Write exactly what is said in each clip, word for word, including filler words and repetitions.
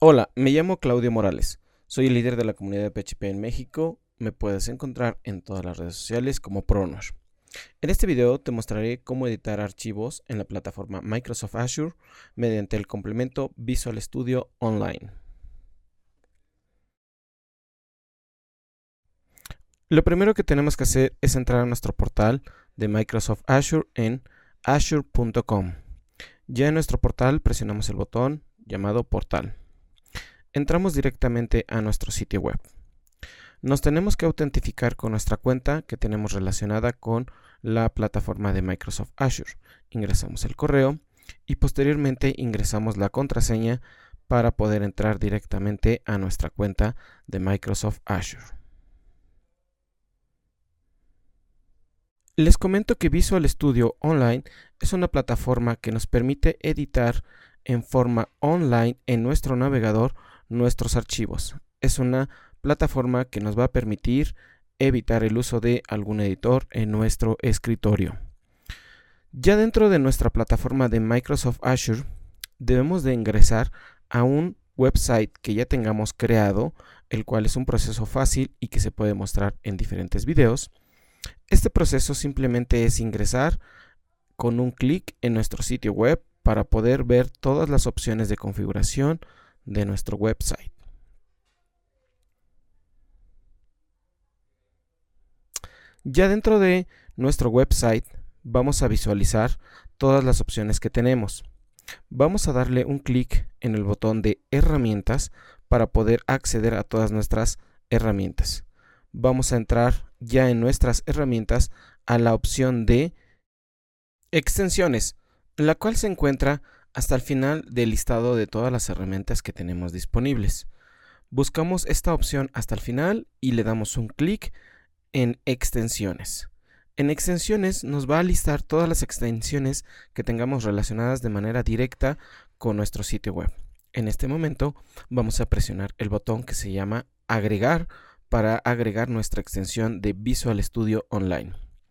Hola, me llamo Claudio Morales. Soy el líder de la comunidad de P H P en México. Me puedes encontrar en todas las redes sociales como Pronor. En este video te mostraré cómo editar archivos en la plataforma Microsoft Azure mediante el complemento Visual Studio Online. Lo primero que tenemos que hacer es entrar a nuestro portal de Microsoft Azure en azure punto com. Ya en nuestro portal presionamos el botón llamado Portal. Entramos directamente a nuestro sitio web. Nos tenemos que autentificar con nuestra cuenta que tenemos relacionada con la plataforma de Microsoft Azure. Ingresamos el correo y posteriormente ingresamos la contraseña para poder entrar directamente a nuestra cuenta de Microsoft Azure. Les comento que Visual Studio Online es una plataforma que nos permite editar en forma online en nuestro navegador nuestros archivos. Es una plataforma que nos va a permitir evitar el uso de algún editor en nuestro escritorio. Ya dentro de nuestra plataforma de Microsoft Azure debemos de ingresar a un website que ya tengamos creado, el cual es un proceso fácil y que se puede mostrar en diferentes videos. Este proceso simplemente es ingresar con un clic en nuestro sitio web para poder ver todas las opciones de configuración de nuestro website. Ya dentro de nuestro website vamos a visualizar todas las opciones que tenemos. Vamos a darle un clic en el botón de herramientas para poder acceder a todas nuestras herramientas. Vamos a entrar ya en nuestras herramientas a la opción de extensiones, la cual se encuentra hasta el final del listado de todas las herramientas que tenemos disponibles. Buscamos esta opción hasta el final y le damos un clic en extensiones. En extensiones nos va a listar todas las extensiones que tengamos relacionadas de manera directa con nuestro sitio web. En este momento vamos a presionar el botón que se llama agregar para agregar nuestra extensión de Visual Studio Online.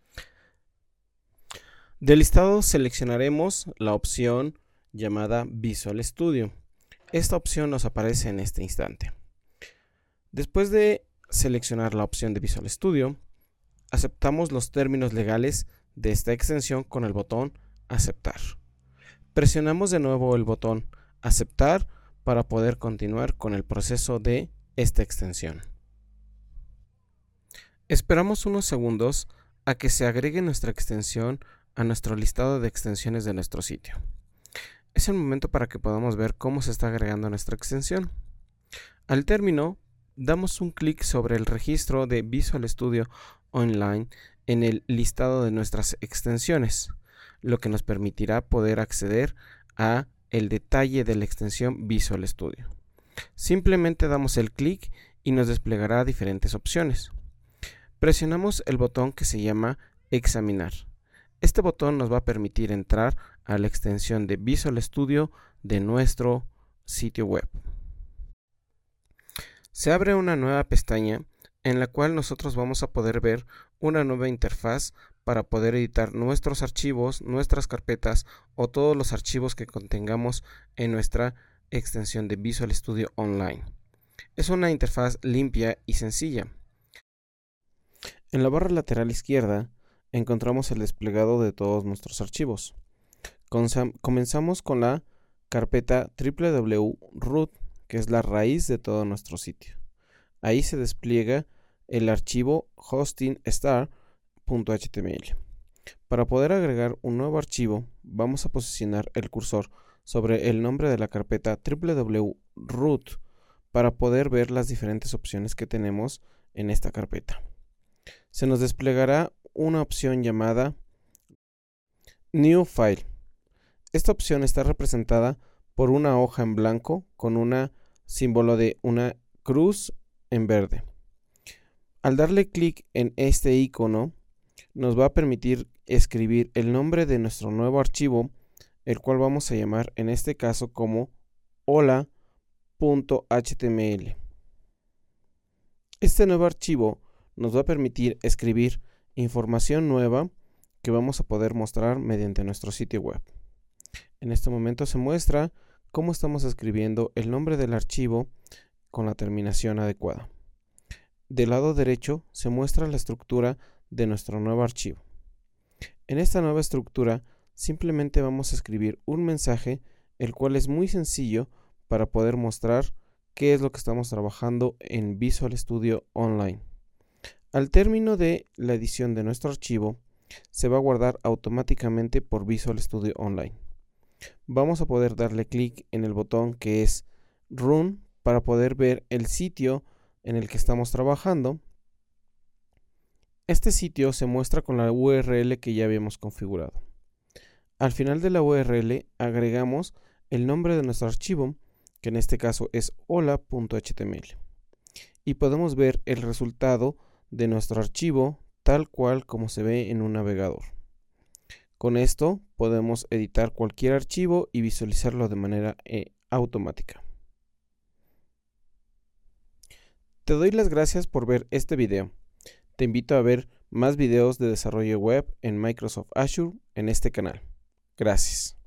Del listado seleccionaremos la opción llamada Visual Studio. Esta opción nos aparece en este instante. Después de seleccionar la opción de Visual Studio, aceptamos los términos legales de esta extensión con el botón Aceptar. Presionamos de nuevo el botón Aceptar para poder continuar con el proceso de esta extensión. Esperamos unos segundos a que se agregue nuestra extensión a nuestro listado de extensiones de nuestro sitio. Es el momento para que podamos ver cómo se está agregando nuestra extensión. Al término, damos un clic sobre el registro de Visual Studio Online en el listado de nuestras extensiones, lo que nos permitirá poder acceder a el detalle de la extensión Visual Studio. Simplemente damos el clic y nos desplegará diferentes opciones. Presionamos el botón que se llama Examinar. Este botón nos va a permitir entrar a la extensión de Visual Studio de nuestro sitio web. Se abre una nueva pestaña en la cual nosotros vamos a poder ver una nueva interfaz para poder editar nuestros archivos, nuestras carpetas o todos los archivos que contengamos en nuestra extensión de Visual Studio Online. Es una interfaz limpia y sencilla. En la barra lateral izquierda encontramos el desplegado de todos nuestros archivos. Comenzamos con la carpeta w w w punto root, que es la raíz de todo nuestro sitio. Ahí se despliega el archivo hosting star punto h t m l. Para poder agregar un nuevo archivo, vamos a posicionar el cursor sobre el nombre de la carpeta w w w punto root para poder ver las diferentes opciones que tenemos en esta carpeta. Se nos desplegará una opción llamada New File. Esta opción está representada por una hoja en blanco con un símbolo de una cruz en verde. Al darle clic en este icono, nos va a permitir escribir el nombre de nuestro nuevo archivo, el cual vamos a llamar en este caso como hola punto h t m l. Este nuevo archivo nos va a permitir escribir información nueva que vamos a poder mostrar mediante nuestro sitio web. En este momento se muestra cómo estamos escribiendo el nombre del archivo con la terminación adecuada. Del lado derecho se muestra la estructura de nuestro nuevo archivo. En esta nueva estructura simplemente vamos a escribir un mensaje, el cual es muy sencillo para poder mostrar qué es lo que estamos trabajando en Visual Studio Online. Al término de la edición de nuestro archivo, se va a guardar automáticamente por Visual Studio Online. Vamos a poder darle clic en el botón que es Run para poder ver el sitio en el que estamos trabajando. Este sitio se muestra con la U R L que ya habíamos configurado. Al final de la U R L agregamos el nombre de nuestro archivo, que en este caso es hola punto H T M L, y podemos ver el resultado de nuestro archivo tal cual como se ve en un navegador. Con esto podemos editar cualquier archivo y visualizarlo de manera eh, automática. Te doy las gracias por ver este video. Te invito a ver más videos de desarrollo web en Microsoft Azure en este canal. Gracias.